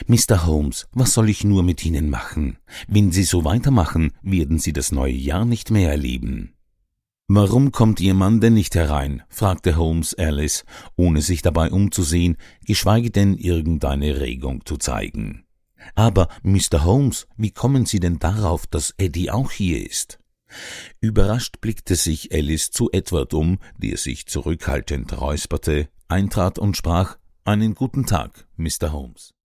Mr. Holmes, was soll ich nur mit Ihnen machen? Wenn Sie so weitermachen, werden Sie das neue Jahr nicht mehr erleben.« »Warum kommt Ihr Mann denn nicht herein?« fragte Holmes Alice, ohne sich dabei umzusehen, geschweige denn irgendeine Regung zu zeigen. »Aber, Mr. Holmes, wie kommen Sie denn darauf, dass Eddie auch hier ist?« Überrascht blickte sich Alice zu Edward um, der sich zurückhaltend räusperte, eintrat und sprach: »Einen guten Tag, Mr. Holmes.«